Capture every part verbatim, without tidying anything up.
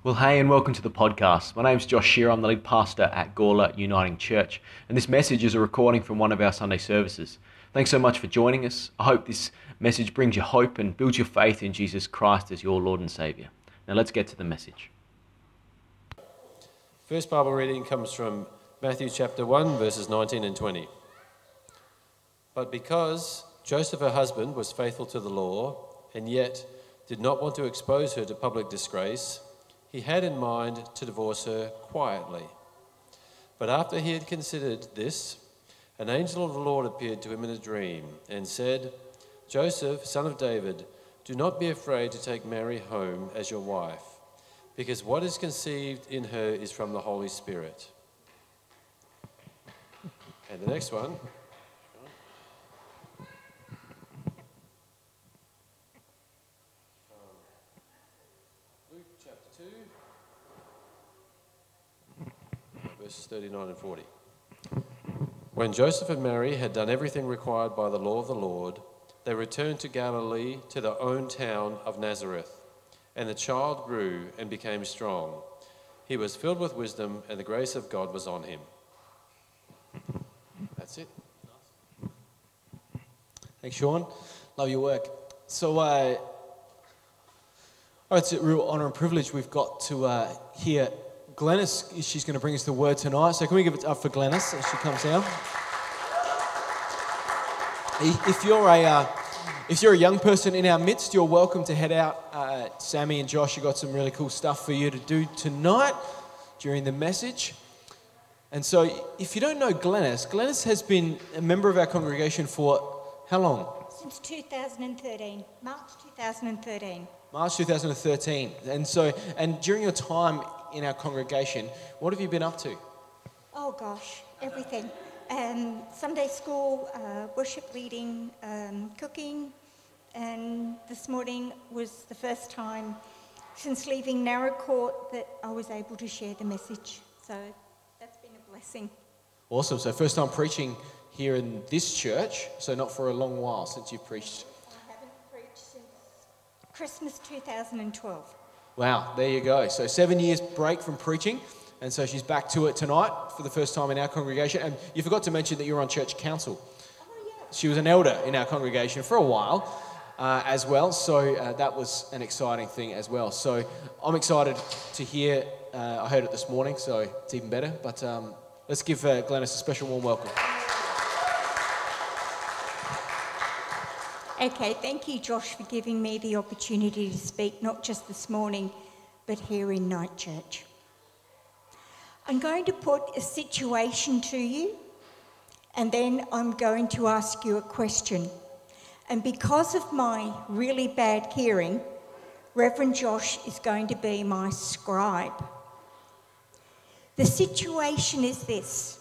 Well, hey, and welcome to the podcast. My name's Josh Shearer. I'm the lead pastor at Gawler Uniting Church, and this message is a recording from one of our Sunday services. Thanks so much for joining us. I hope this message brings you hope and builds your faith in Jesus Christ as your Lord and Saviour. Now let's get to the message. First Bible reading comes from Matthew chapter one, verses nineteen and twenty. But because Joseph, her husband, was faithful to the law, and yet did not want to expose her to public disgrace, he had in mind to divorce her quietly. But after he had considered this, an angel of the Lord appeared to him in a dream and said, Joseph, son of David, do not be afraid to take Mary home as your wife, because what is conceived in her is from the Holy Spirit. And the next one. Luke chapter two, verses thirty-nine and forty. When Joseph and Mary had done everything required by the law of the Lord, they returned to Galilee, to their own town of Nazareth. And the child grew and became strong. He was filled with wisdom, and the grace of God was on him. That's it. Thanks, Sean. Love your work. So, uh, oh, it's a real honour and privilege we've got to uh, hear Glennis. She's going to bring us the word tonight. So, can we give it up for Glennis as she comes down? If you're a uh, if you're a young person in our midst, you're welcome to head out. Uh, Sammy and Josh have got some really cool stuff for you to do tonight during the message. And so, if you don't know Glennis, Glennis has been a member of our congregation for how long? Since two thousand thirteen, March two thousand thirteen. March two thousand thirteen. And so, and during your time in our congregation, what have you been up to? Oh gosh, everything. Um, Sunday school, uh, worship leading, um, cooking, and this morning was the first time since leaving Narrow Court that I was able to share the message. So that's been a blessing. Awesome. So first time preaching here in this church, so not for a long while since you preached. I haven't preached since Christmas two thousand twelve. Wow, there you go. So seven years break from preaching, and so she's back to it tonight for the first time in our congregation. And you forgot to mention that you were on church council. Oh yeah. She was an elder in our congregation for a while uh, as well, so uh, that was an exciting thing as well. So I'm excited to hear, uh, I heard it this morning, so it's even better. But um, let's give uh, Glennis a special warm welcome. Okay, thank you, Josh, for giving me the opportunity to speak, not just this morning, but here in Night Church. I'm going to put a situation to you, and then I'm going to ask you a question. And because of my really bad hearing, Reverend Josh is going to be my scribe. The situation is this.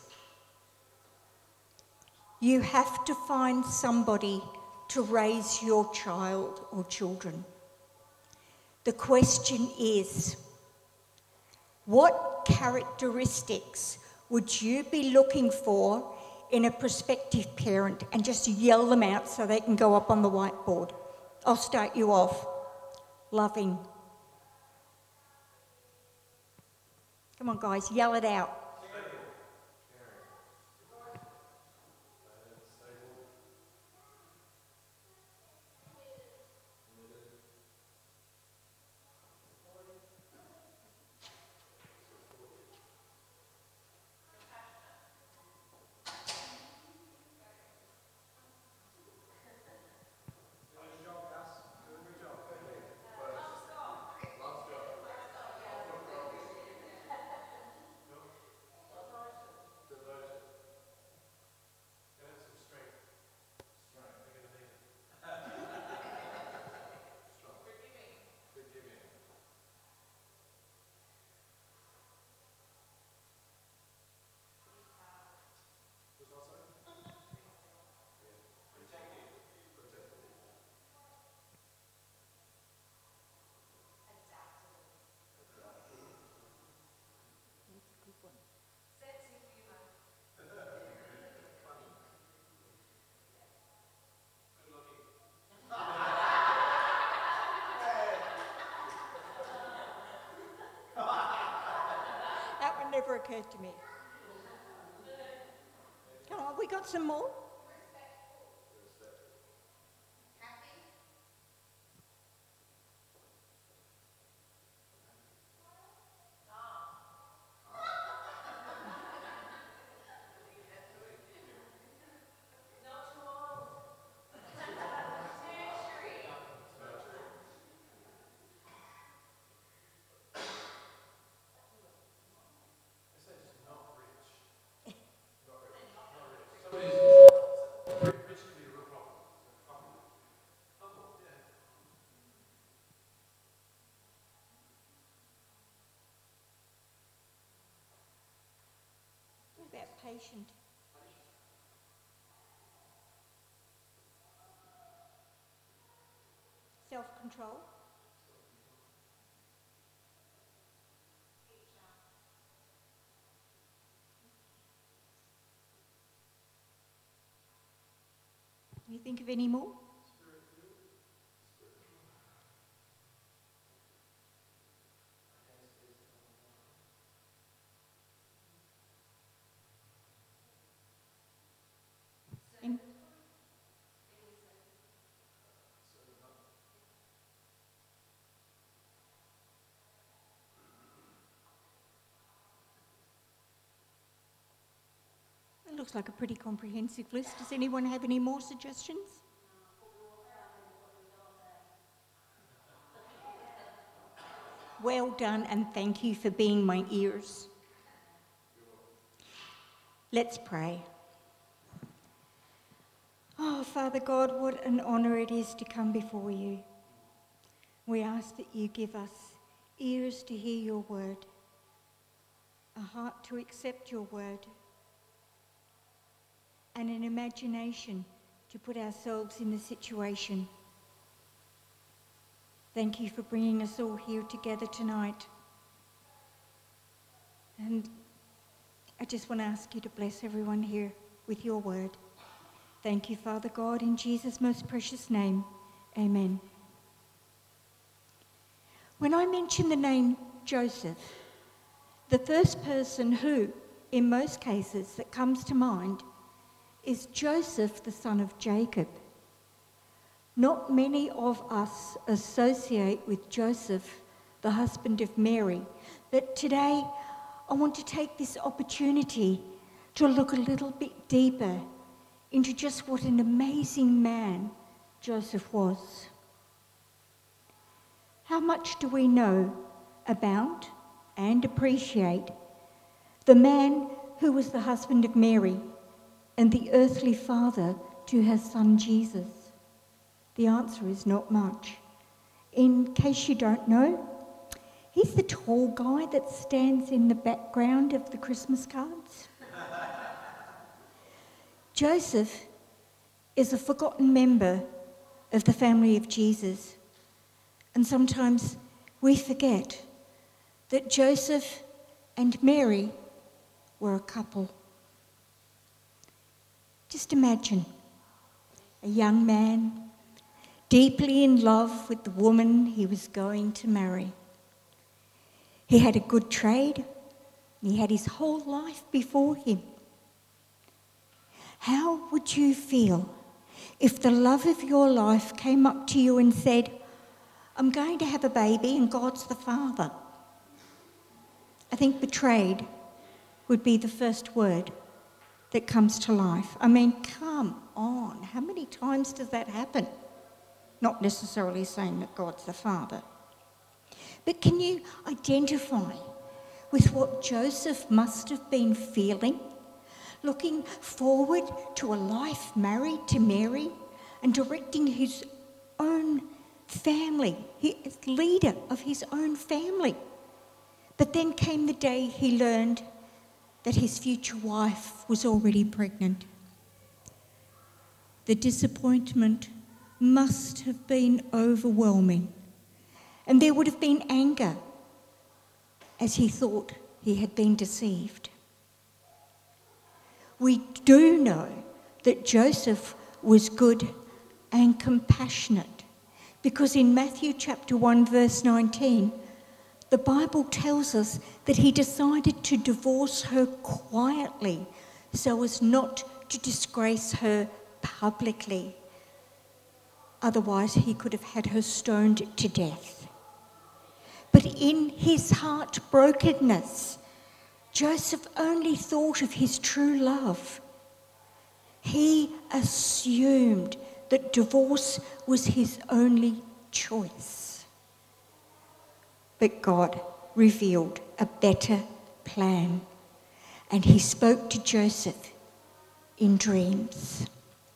You have to find somebody to raise your child or children. The question is, what characteristics would you be looking for in a prospective parent? And just yell them out so they can go up on the whiteboard. I'll start you off. Loving. Come on, guys, yell it out. never occurred to me. Come on, we got some more? What about patient? Self-control? Can you think of any more? In- It looks like a pretty comprehensive list. Does anyone have any more suggestions? Well done, and thank you for being my ears. Let's pray. Oh, Father God, what an honour it is to come before you. We ask that you give us ears to hear your word, a heart to accept your word, and an imagination to put ourselves in the situation. Thank you for bringing us all here together tonight. And I just want to ask you to bless everyone here with your word. Thank you, Father God, in Jesus' most precious name. Amen. When I mention the name Joseph, the first person who, in most cases, that comes to mind is Joseph, the son of Jacob. Not many of us associate with Joseph, the husband of Mary, but today I want to take this opportunity to look a little bit deeper into just what an amazing man Joseph was. How much do we know about and appreciate the man who was the husband of Mary and the earthly father to her son Jesus? The answer is not much. In case you don't know, he's the tall guy that stands in the background of the Christmas cards. Joseph is a forgotten member of the family of Jesus. And sometimes we forget that Joseph and Mary were a couple. Just imagine a young man deeply in love with the woman he was going to marry. He had a good trade. He had his whole life before him. How would you feel if the love of your life came up to you and said, I'm going to have a baby and God's the father? I think betrayed would be the first word that comes to life. I mean, come on, how many times does that happen? Not necessarily saying that God's the father. But can you identify with what Joseph must have been feeling, looking forward to a life married to Mary and directing his own family, his leader of his own family? But then came the day he learned that his future wife was already pregnant. The disappointment must have been overwhelming, and there would have been anger as he thought he had been deceived. We do know that Joseph was good and compassionate, because in Matthew chapter one verse nineteen, the Bible tells us that he decided to divorce her quietly so as not to disgrace her publicly. Otherwise, he could have had her stoned to death. But in his heartbrokenness, Joseph only thought of his true love. He assumed that divorce was his only choice. But God revealed a better plan, and he spoke to Joseph in dreams.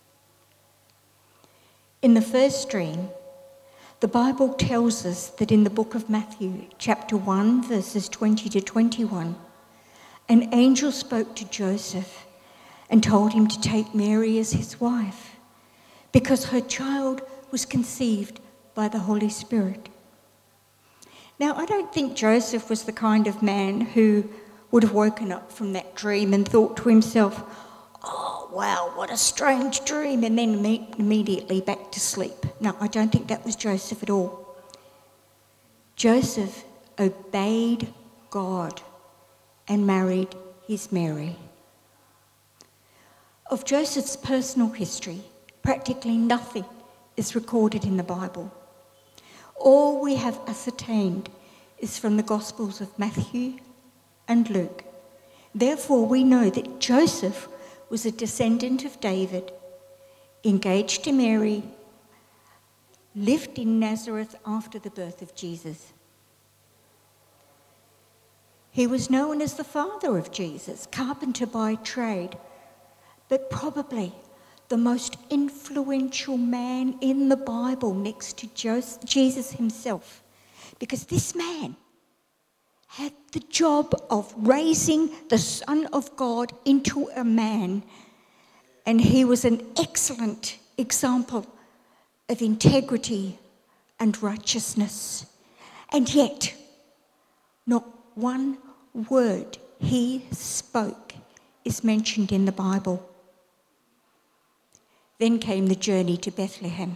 In the first dream, the Bible tells us that in the book of Matthew, chapter one, verses twenty to twenty-one, an angel spoke to Joseph and told him to take Mary as his wife because her child was conceived by the Holy Spirit. Now, I don't think Joseph was the kind of man who would have woken up from that dream and thought to himself, "Oh, wow, what a strange dream," and then immediately back to sleep. No, I don't think that was Joseph at all. Joseph obeyed God and married his Mary. Of Joseph's personal history, practically nothing is recorded in the Bible. All we have ascertained is from the Gospels of Matthew and Luke. Therefore, we know that Joseph was a descendant of David, engaged to Mary, lived in Nazareth after the birth of Jesus. He was known as the father of Jesus, carpenter by trade, but probably the most influential man in the Bible next to Jesus himself, because this man had the job of raising the Son of God into a man, and he was an excellent example of integrity and righteousness. And yet, not one word he spoke is mentioned in the Bible. Then came the journey to Bethlehem.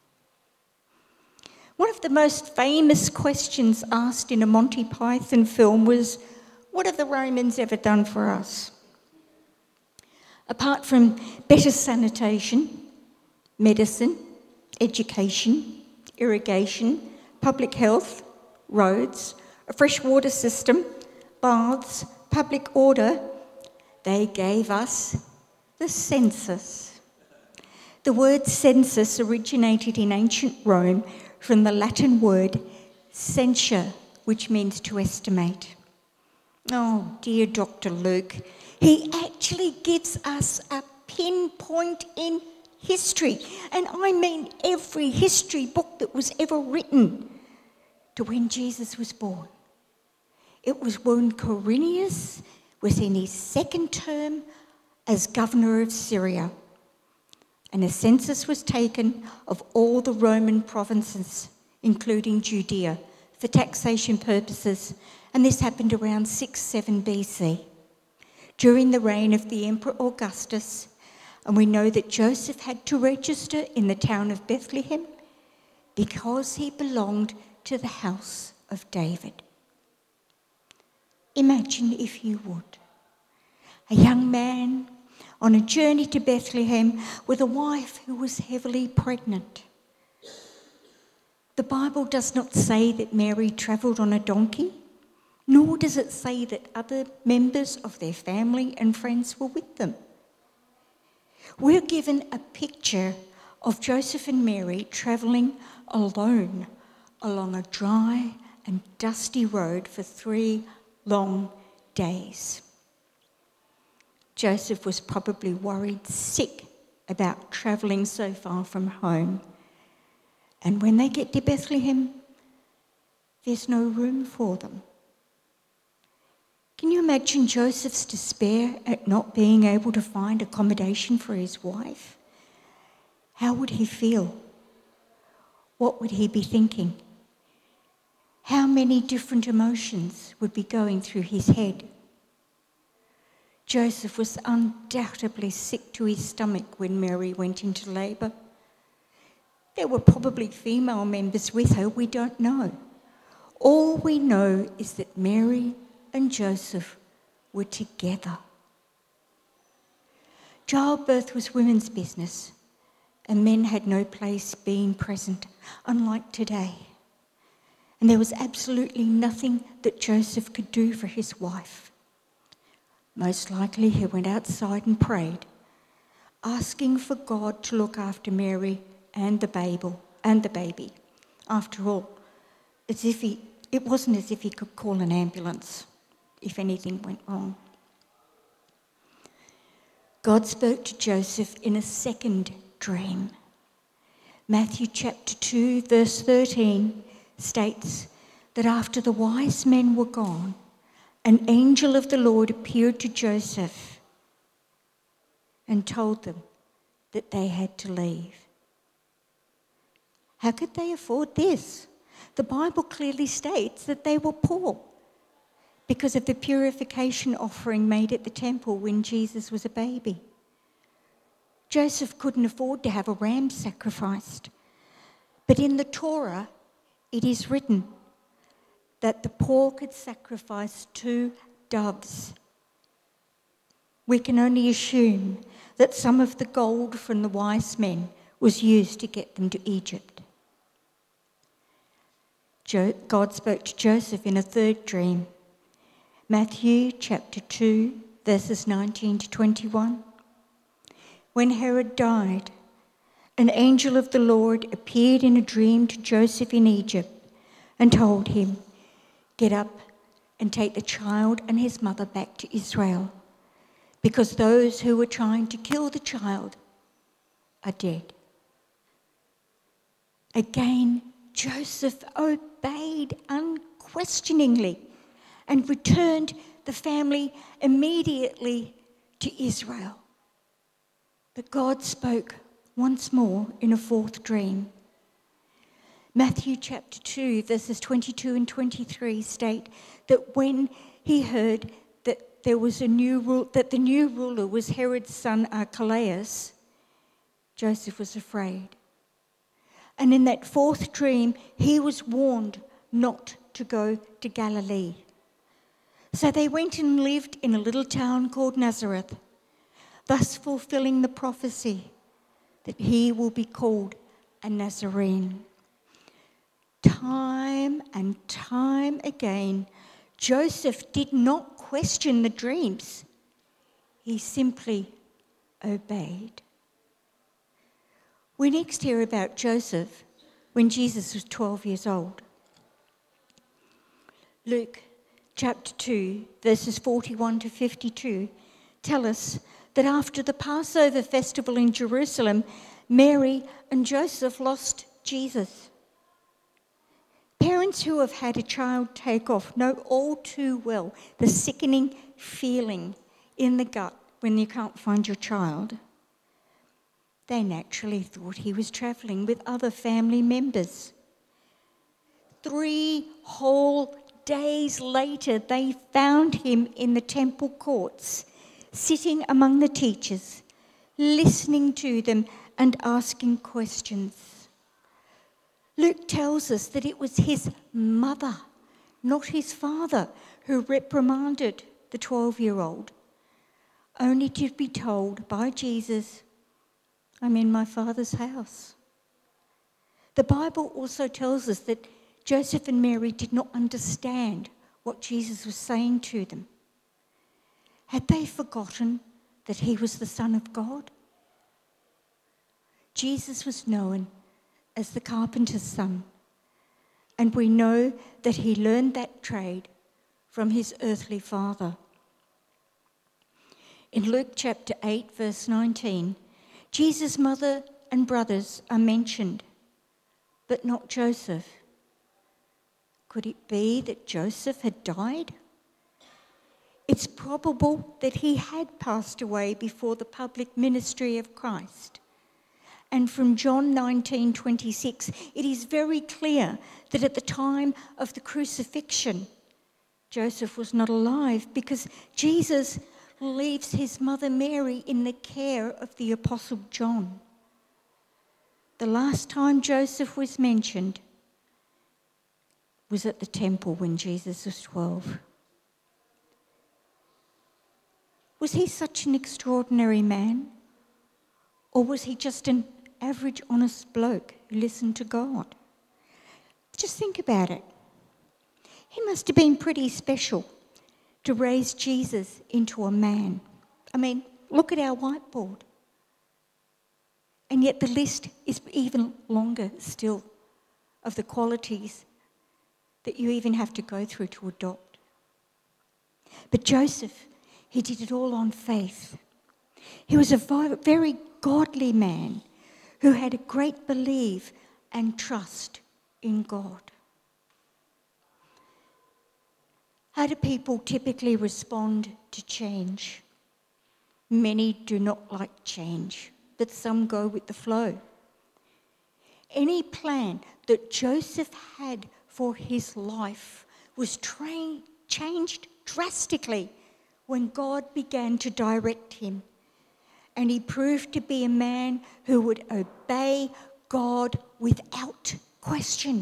One of the most famous questions asked in a Monty Python film was, "What have the Romans ever done for us?" Apart from better sanitation, medicine, education, irrigation, public health, roads, a fresh water system, baths, public order, they gave us the census. The word census originated in ancient Rome from the Latin word censure, which means to estimate. Oh, dear Doctor Luke, he actually gives us a pinpoint in history, and I mean every history book that was ever written, to when Jesus was born. It was when Quirinius was in his second term as governor of Syria, and a census was taken of all the Roman provinces, including Judea, for taxation purposes, and this happened around six seven B C, during the reign of the Emperor Augustus, and we know that Joseph had to register in the town of Bethlehem because he belonged to the house of David. Imagine, if you would, a young man on a journey to Bethlehem with a wife who was heavily pregnant. The Bible does not say that Mary travelled on a donkey, nor does it say that other members of their family and friends were with them. We're given a picture of Joseph and Mary travelling alone along a dry and dusty road for three long days. Joseph was probably worried sick about travelling so far from home. And when they get to Bethlehem, there's no room for them. Can you imagine Joseph's despair at not being able to find accommodation for his wife? How would he feel? What would he be thinking? How many different emotions would be going through his head? Joseph was undoubtedly sick to his stomach when Mary went into labour. There were probably female members with her, we don't know. All we know is that Mary and Joseph were together. Childbirth was women's business, and men had no place being present, unlike today. And there was absolutely nothing that Joseph could do for his wife. Most likely he went outside and prayed, asking for God to look after Mary and the baby. And the baby. After all, as if he, it wasn't as if he could call an ambulance if anything went wrong. God spoke to Joseph in a second dream. Matthew chapter two, verse thirteen states that after the wise men were gone, an angel of the Lord appeared to Joseph and told them that they had to leave. How could they afford this? The Bible clearly states that they were poor because of the purification offering made at the temple when Jesus was a baby. Joseph couldn't afford to have a ram sacrificed. But in the Torah, it is written that the poor could sacrifice two doves. We can only assume that some of the gold from the wise men was used to get them to Egypt. God spoke to Joseph in a third dream. Matthew chapter two, verses nineteen to twenty-one. When Herod died, an angel of the Lord appeared in a dream to Joseph in Egypt and told him, "Get up and take the child and his mother back to Israel, because those who were trying to kill the child are dead." Again, Joseph obeyed unquestioningly and returned the family immediately to Israel. But God spoke once more in a fourth dream. Matthew chapter two, verses twenty-two and twenty-three state that when he heard that there was a new rule, that the new ruler was Herod's son Archelaus, Joseph was afraid. And in that fourth dream, he was warned not to go to Galilee. So they went and lived in a little town called Nazareth, thus fulfilling the prophecy that he will be called a Nazarene. Time and time again, Joseph did not question the dreams. He simply obeyed. We next hear about Joseph when Jesus was twelve years old. Luke chapter two, verses forty-one to fifty-two tell us that after the Passover festival in Jerusalem, Mary and Joseph lost Jesus. Parents who have had a child take off know all too well the sickening feeling in the gut when you can't find your child. They naturally thought he was travelling with other family members. Three whole days later, they found him in the temple courts, sitting among the teachers, listening to them and asking questions. Luke tells us that it was his mother, not his father, who reprimanded the twelve-year-old, only to be told by Jesus, "I'm in my Father's house." The Bible also tells us that Joseph and Mary did not understand what Jesus was saying to them. Had they forgotten that he was the Son of God? Jesus was known as the carpenter's son, and we know that he learned that trade from his earthly father. In Luke chapter eight, verse nineteen, Jesus' mother and brothers are mentioned, but not Joseph. Could it be that Joseph had died? It's probable that he had passed away before the public ministry of Christ. And from John nineteen twenty-six, it is very clear that at the time of the crucifixion, Joseph was not alive because Jesus leaves his mother Mary in the care of the Apostle John. The last time Joseph was mentioned was at the temple when Jesus was twelve. Was he such an extraordinary man? Or was he just an average, honest bloke who listened to God? Just think about it. He must have been pretty special to raise Jesus into a man. I mean, look at our whiteboard. And yet the list is even longer still of the qualities that you even have to go through to adopt. But Joseph, he did it all on faith. He was a very godly man who had a great belief and trust in God. How do people typically respond to change? Many do not like change, but some go with the flow. Any plan that Joseph had for his life was tra- changed drastically when God began to direct him. And he proved to be a man who would obey God without question.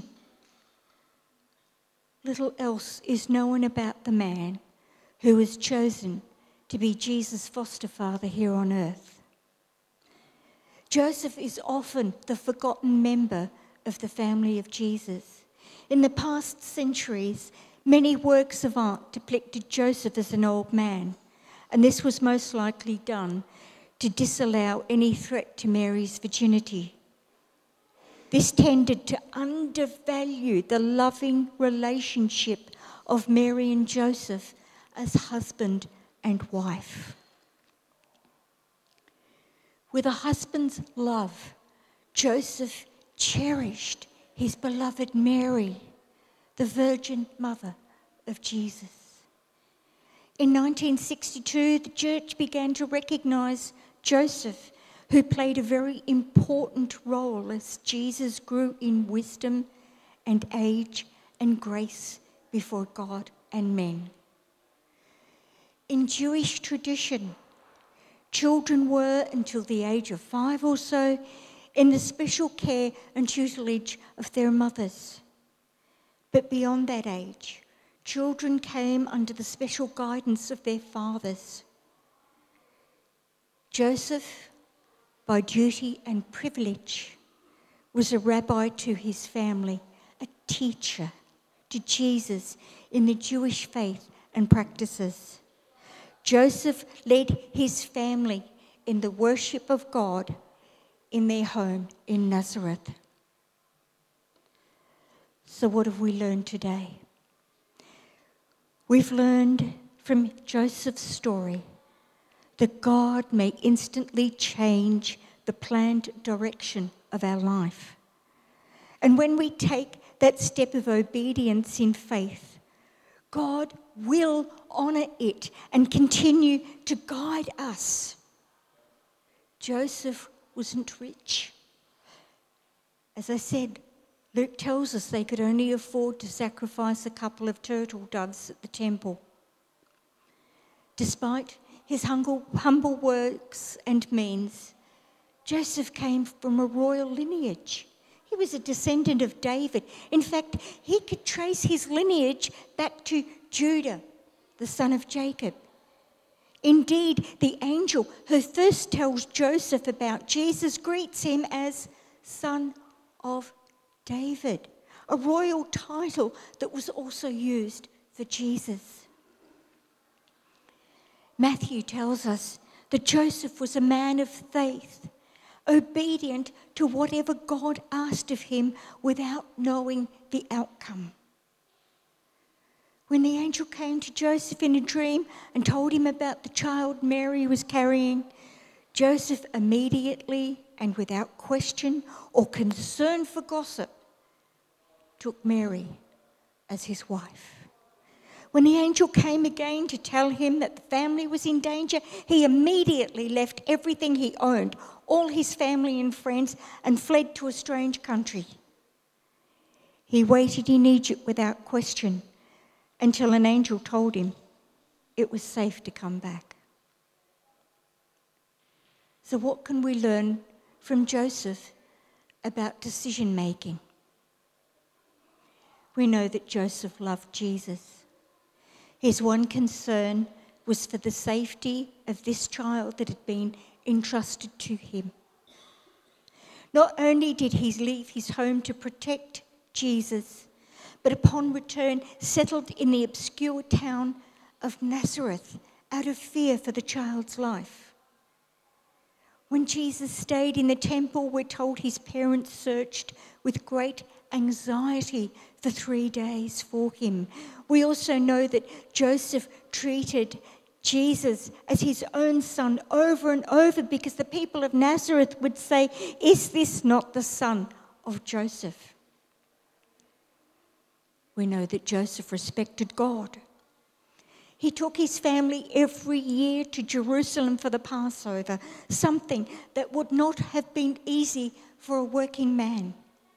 Little else is known about the man who was chosen to be Jesus' foster father here on earth. Joseph is often the forgotten member of the family of Jesus. In the past centuries, many works of art depicted Joseph as an old man, and this was most likely done to disallow any threat to Mary's virginity. This tended to undervalue the loving relationship of Mary and Joseph as husband and wife. With a husband's love, Joseph cherished his beloved Mary, the Virgin Mother of Jesus. In nineteen sixty-two, the church began to recognise Joseph, who played a very important role as Jesus grew in wisdom and age and grace before God and men. In Jewish tradition, children were, until the age of five or so, in the special care and tutelage of their mothers. But beyond that age, children came under the special guidance of their fathers. Joseph, by duty and privilege, was a rabbi to his family, a teacher to Jesus in the Jewish faith and practices. Joseph led his family in the worship of God in their home in Nazareth. So what have we learned today? We've learned from Joseph's story that God may instantly change the planned direction of our life. And when we take that step of obedience in faith, God will honour it and continue to guide us. Joseph wasn't rich. As I said, Luke tells us they could only afford to sacrifice a couple of turtle doves at the temple. Despite his humble, humble works and means, Joseph came from a royal lineage. He was a descendant of David. In fact, he could trace his lineage back to Judah, the son of Jacob. Indeed, the angel who first tells Joseph about Jesus greets him as Son of David, a royal title that was also used for Jesus. Matthew tells us that Joseph was a man of faith, obedient to whatever God asked of him without knowing the outcome. When the angel came to Joseph in a dream and told him about the child Mary was carrying, Joseph immediately and without question or concern for gossip took Mary as his wife. When the angel came again to tell him that the family was in danger, he immediately left everything he owned, all his family and friends, and fled to a strange country. He waited in Egypt without question until an angel told him it was safe to come back. So what can we learn from Joseph about decision making? We know that Joseph loved Jesus. His one concern was for the safety of this child that had been entrusted to him. Not only did he leave his home to protect Jesus, but upon return settled in the obscure town of Nazareth out of fear for the child's life. When Jesus stayed in the temple, we're told his parents searched with great anxiety for three days for him. We also know that Joseph treated Jesus as his own son over and over because the people of Nazareth would say, "Is this not the son of Joseph?" We know that Joseph respected God. He took his family every year to Jerusalem for the Passover, something that would not have been easy for a working man.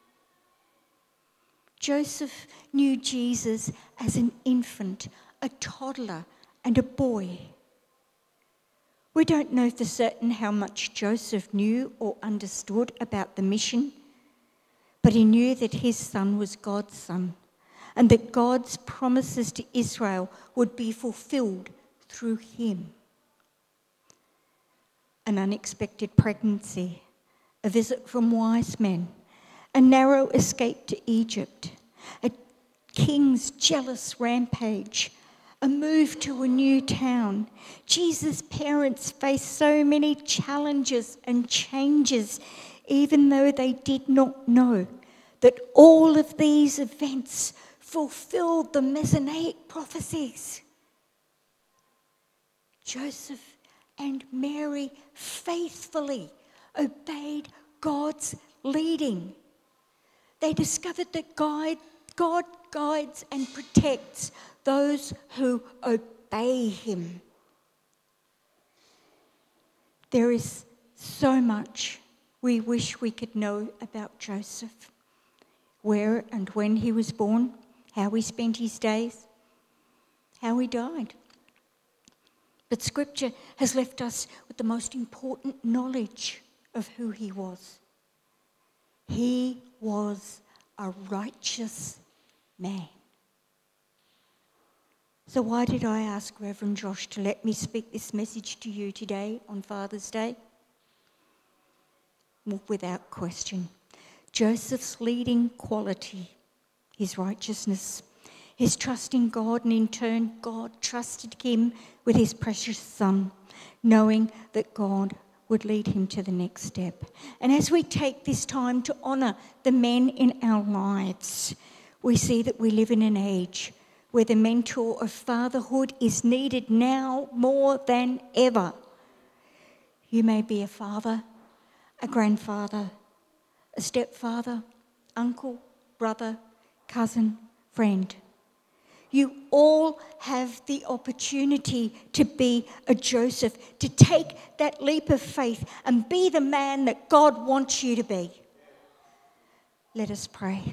Joseph knew Jesus as an infant, a toddler, and a boy. We don't know for certain how much Joseph knew or understood about the mission, but he knew that his son was God's son, and that God's promises to Israel would be fulfilled through him. An unexpected pregnancy, a visit from wise men, a narrow escape to Egypt, a king's jealous rampage, a move to a new town. Jesus' parents faced so many challenges and changes, even though they did not know that all of these events fulfilled the Messianic prophecies. Joseph and Mary faithfully obeyed God's leading. They discovered that God, God guides and protects those who obey him. There is so much we wish we could know about Joseph. Where and when he was born, how he spent his days, how he died. But Scripture has left us with the most important knowledge of who he was. He was a righteous man. So why did I ask Reverend Josh to let me speak this message to you today on Father's Day? Well, without question, Joseph's leading quality, his righteousness, his trust in God, and in turn, God trusted him with his precious son, knowing that God would lead him to the next step. And as we take this time to honour the men in our lives, we see that we live in an age where the mentor of fatherhood is needed now more than ever. You may be a father, a grandfather, a stepfather, uncle, brother, cousin, friend. You all have the opportunity to be a Joseph, to take that leap of faith and be the man that God wants you to be. Let us pray.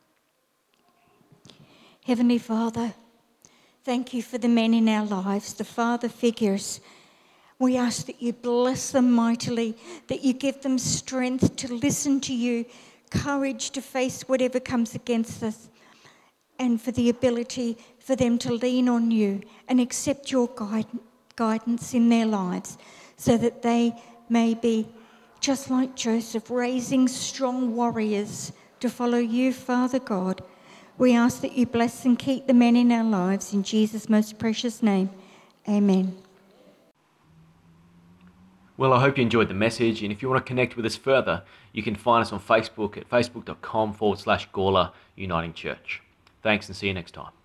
Heavenly Father, thank you for the men in our lives, the father figures. We ask that you bless them mightily, that you give them strength to listen to you, courage to face whatever comes against us, and for the ability for them to lean on you and accept your guide, guidance in their lives, so that they may be, just like Joseph, raising strong warriors to follow you, Father God. We ask that you bless and keep the men in our lives. In Jesus' most precious name, amen. Well, I hope you enjoyed the message, and if you want to connect with us further, you can find us on Facebook at facebook.com forward slash Gawler Uniting Church. Thanks, and see you next time.